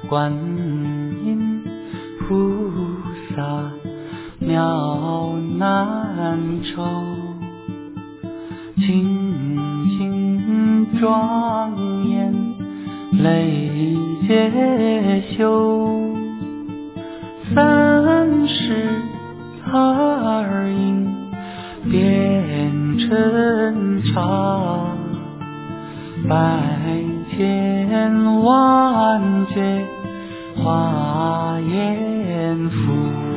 观音菩萨妙难酬，清净庄严累劫修，三世二因变成茶，百千万劫化严福，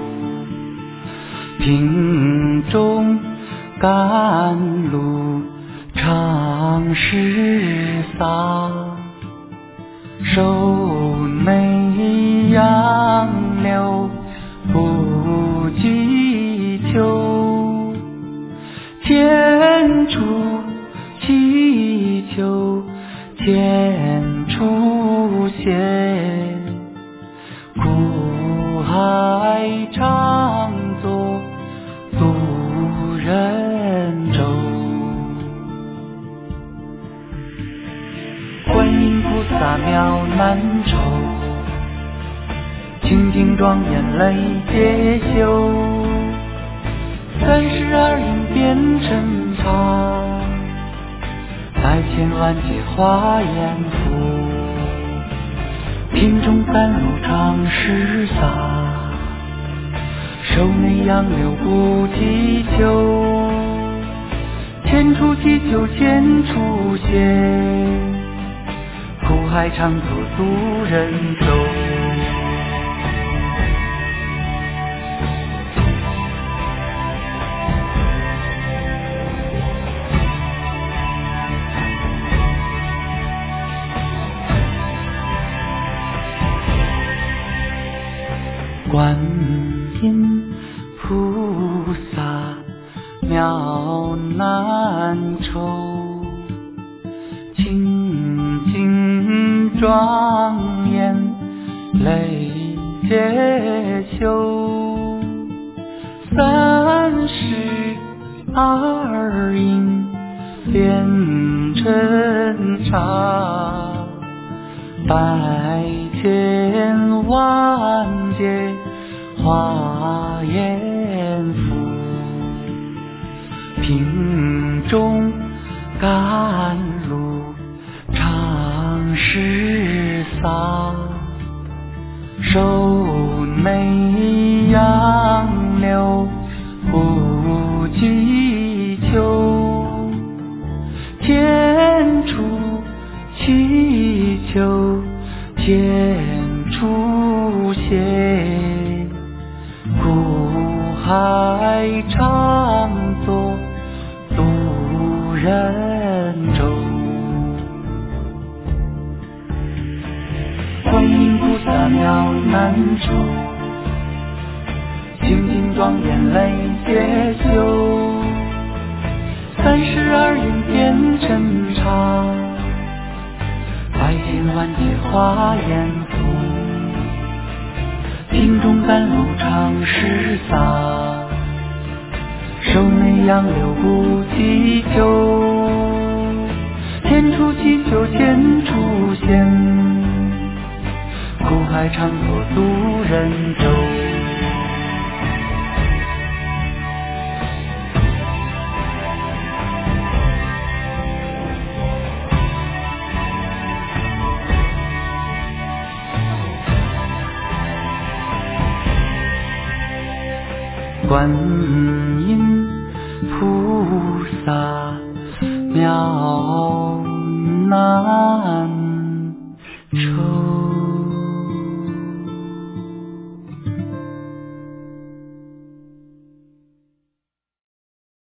瓶中甘露常施洒，手内杨柳不计求，天出祈求天出现，苦海常作渡人舟。观音菩萨妙难酬，清净庄严累劫修，三世二因变成茶，百千万劫化严福，瓶中甘露常施洒，手内杨柳不计求，天出祈求天出现，苦海常作渡人舟。观音菩萨妙难酬，清净庄严累劫修，三世二因变成茶，百千万劫化严福，瓶中甘露常施洒，手内杨柳不计求，天出祈求天出现，苦海常作渡人舟。观音菩萨妙难酬，清净庄严累劫修，三世二因变成茶，百千万劫化严福，瓶中甘露常施洒，手内杨柳不计求，天出祈求天出现，苦海常作渡人舟。观音菩萨妙难酬。